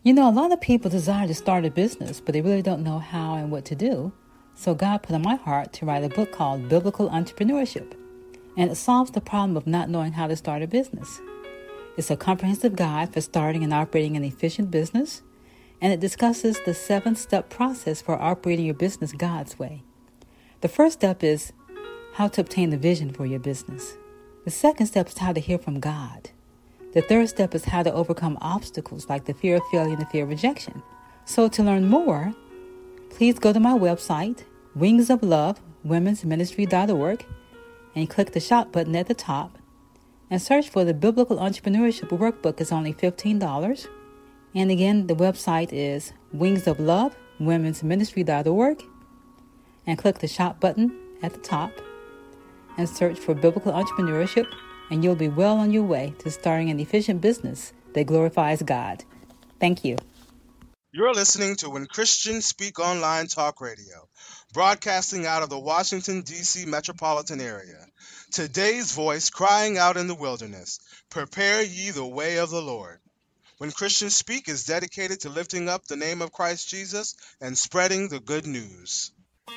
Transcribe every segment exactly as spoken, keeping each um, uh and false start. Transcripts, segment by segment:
You know, a lot of people desire to start a business, but they really don't know how and what to do. So God put on my heart to write a book called Biblical Entrepreneurship, and it solves the problem of not knowing how to start a business. It's a comprehensive guide for starting and operating an efficient business, and it discusses the seven-step process for operating your business God's way. The first step is how to obtain the vision for your business. The second step is how to hear from God. The third step is how to overcome obstacles like the fear of failure and the fear of rejection. So to learn more, please go to my website, wings of love women's ministry dot org, and click the shop button at the top and search for the Biblical Entrepreneurship Workbook. It's only fifteen dollars. And again, the website is wings of love women's ministry dot org, and click the shop button at the top and search for Biblical Entrepreneurship, and you'll be well on your way to starting an efficient business that glorifies God. Thank you. You're listening to When Christians Speak Online Talk Radio, broadcasting out of the Washington, D C metropolitan area. Today's voice crying out in the wilderness, prepare ye the way of the Lord. When Christians Speak is dedicated to lifting up the name of Christ Jesus and spreading the good news.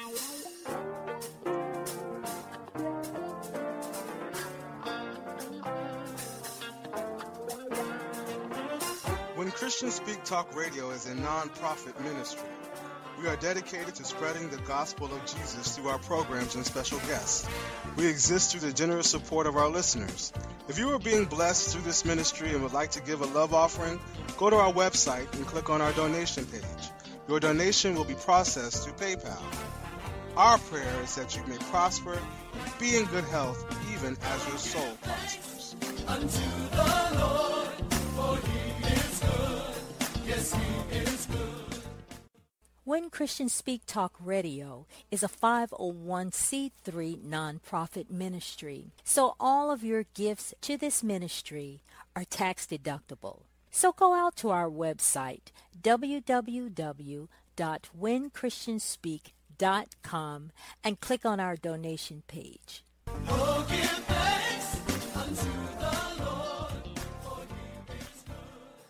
When Christians Speak Talk Radio is a non-profit ministry. We are dedicated to spreading the gospel of Jesus through our programs and special guests. We exist through the generous support of our listeners. If you are being blessed through this ministry and would like to give a love offering, go to our website and click on our donation page. Your donation will be processed through PayPal. Our prayer is that you may prosper, be in good health, even as your soul prospers. Unto the Lord, for he is good. Yes, he is good. When Christians Speak Talk Radio is a five oh one c three nonprofit ministry, so all of your gifts to this ministry are tax deductible. So go out to our website, w w w dot when christians speak dot com, and click on our donation page. Oh, give thanks unto the Lord, for he is good.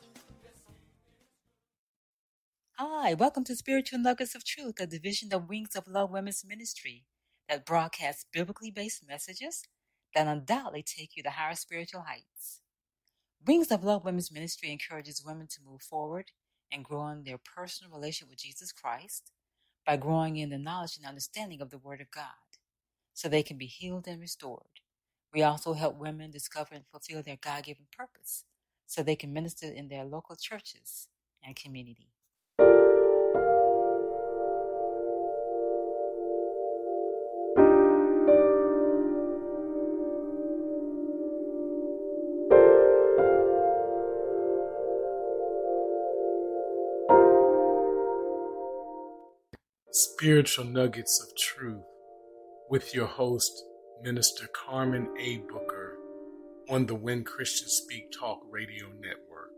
Hi, welcome to Spiritual Nuggets of Truth, a division of Wings of Love Women's Ministry that broadcasts biblically based messages that undoubtedly take you to higher spiritual heights. Wings of Love Women's Ministry encourages women to move forward and grow in their personal relationship with Jesus Christ by growing in the knowledge and understanding of the Word of God so they can be healed and restored. We also help women discover and fulfill their God-given purpose so they can minister in their local churches and community. Spiritual Nuggets of Truth with your host, Minister Carmen A. Booker, on the When Christians Speak Talk Radio Network.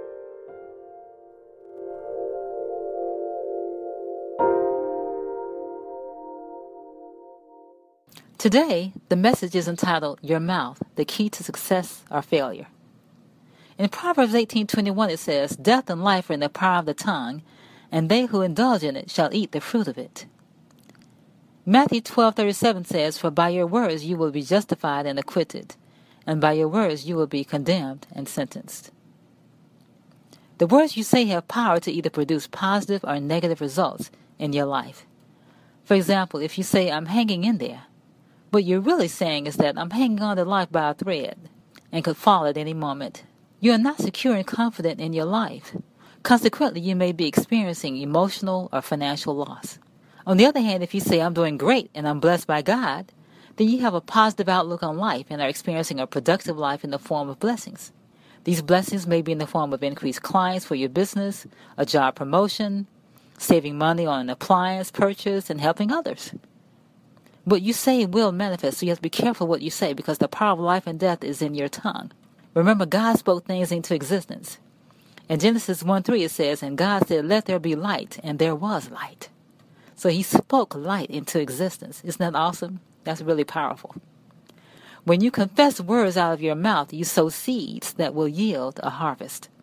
Today, the message is entitled, Your Mouth, the Key to Success or Failure. In Proverbs eighteen twenty-one, it says, Death and life are in the power of the tongue, and they who indulge in it shall eat the fruit of it. Matthew twelve thirty-seven says, For by your words you will be justified and acquitted, and by your words you will be condemned and sentenced. The words you say have power to either produce positive or negative results in your life. For example, if you say, I'm hanging in there, what you're really saying is that I'm hanging on to life by a thread and could fall at any moment. You are not secure and confident in your life. Consequently, you may be experiencing emotional or financial loss. On the other hand, if you say, I'm doing great and I'm blessed by God, then you have a positive outlook on life and are experiencing a productive life in the form of blessings. These blessings may be in the form of increased clients for your business, a job promotion, saving money on an appliance purchase, and helping others. What you say will manifest, so you have to be careful what you say because the power of life and death is in your tongue. Remember, God spoke things into existence. In Genesis one three it says, And God said, Let there be light, and there was light. So he spoke light into existence. Isn't that awesome? That's really powerful. When you confess words out of your mouth, you sow seeds that will yield a harvest.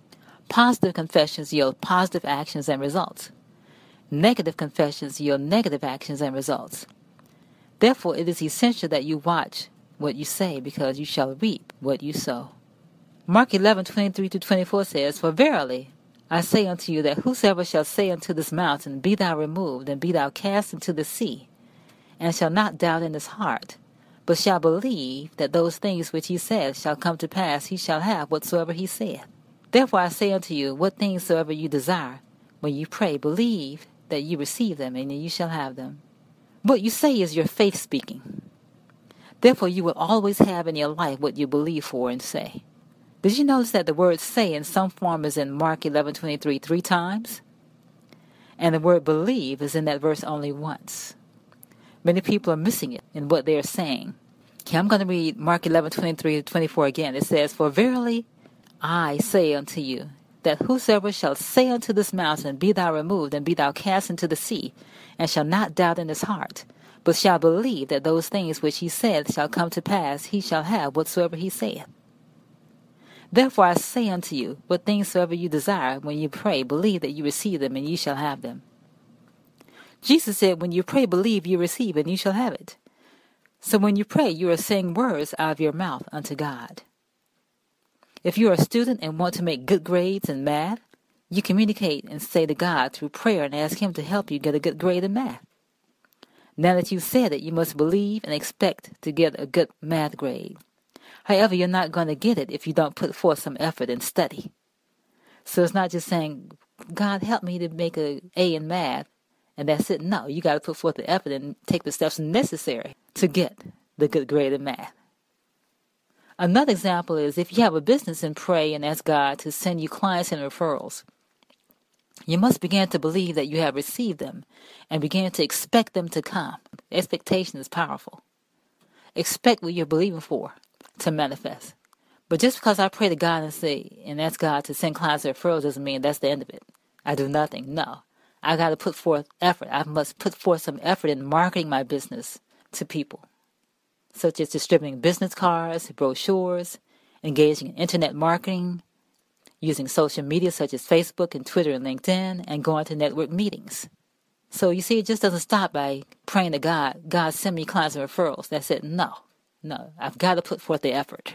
Positive confessions yield positive actions and results. Negative confessions yield negative actions and results. Therefore, it is essential that you watch what you say, because you shall reap what you sow. Mark eleven, twenty-three to twenty-four says, For verily I say unto you, that whosoever shall say unto this mountain, Be thou removed, and be thou cast into the sea, and shall not doubt in his heart, but shall believe that those things which he saith shall come to pass, he shall have whatsoever he saith. Therefore I say unto you, what things soever you desire, when you pray, believe that you receive them, and you shall have them. What you say is your faith speaking. Therefore you will always have in your life what you believe for and say. Did you notice that the word say in some form is in Mark eleven twenty-three three times? And the word believe is in that verse only once. Many people are missing it in what they are saying. Okay, I'm going to read Mark eleven twenty-three to twenty-four again. It says, For verily I say unto you, that whosoever shall say unto this mountain, Be thou removed, and be thou cast into the sea, and shall not doubt in his heart, but shall believe that those things which he saith shall come to pass, he shall have whatsoever he saith. Therefore I say unto you, what things soever you desire, when you pray, believe that you receive them, and you shall have them. Jesus said, when you pray, believe you receive, and you shall have it. So when you pray, you are saying words out of your mouth unto God. If you are a student and want to make good grades in math, you communicate and say to God through prayer and ask Him to help you get a good grade in math. Now that you've said it, you must believe and expect to get a good math grade. However, you're not going to get it if you don't put forth some effort and study. So it's not just saying, God, help me to make an A in math, and that's it. No, you got to put forth the effort and take the steps necessary to get the good grade in math. Another example is if you have a business and pray and ask God to send you clients and referrals, you must begin to believe that you have received them and begin to expect them to come. Expectation is powerful. Expect what you're believing for to manifest. But just because I pray to God and say and ask God to send clients and referrals doesn't mean that's the end of it. I do nothing. No. I got to put forth effort. I must put forth some effort in marketing my business to people, such as distributing business cards, brochures, engaging in internet marketing, using social media such as Facebook and Twitter and LinkedIn, and going to network meetings. So you see, it just doesn't stop by praying to God, God, send me clients and referrals. That's it. No, no. I've got to put forth the effort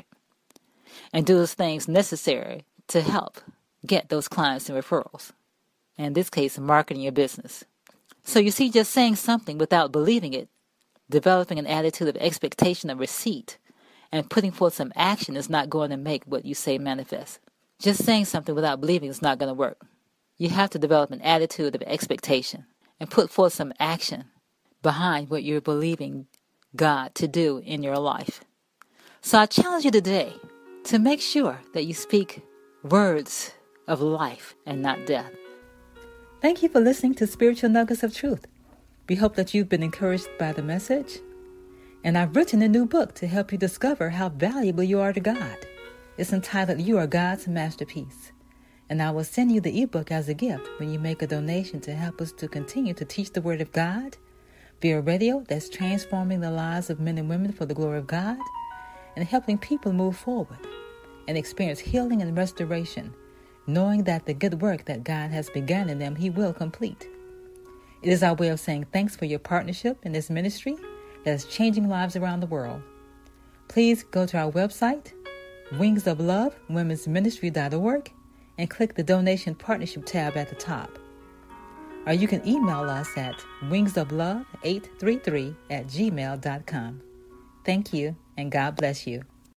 and do those things necessary to help get those clients and referrals. In this case, marketing your business. So you see, just saying something without believing it, developing an attitude of expectation of receipt, and putting forth some action is not going to make what you say manifest. Just saying something without believing is not going to work. You have to develop an attitude of expectation and put forth some action behind what you're believing God to do in your life. So I challenge you today to make sure that you speak words of life and not death. Thank you for listening to Spiritual Nuggets of Truth. We hope that you've been encouraged by the message. And I've written a new book to help you discover how valuable you are to God. It's entitled, You Are God's Masterpiece. And I will send you the ebook as a gift when you make a donation to help us to continue to teach the Word of God via radio that's transforming the lives of men and women for the glory of God and helping people move forward and experience healing and restoration, knowing that the good work that God has begun in them, He will complete. It is our way of saying thanks for your partnership in this ministry that is changing lives around the world. Please go to our website, wings of love women's ministry dot org, and click the Donation Partnership tab at the top. Or you can email us at wings of love eight three three at gmail dot com. Thank you, and God bless you.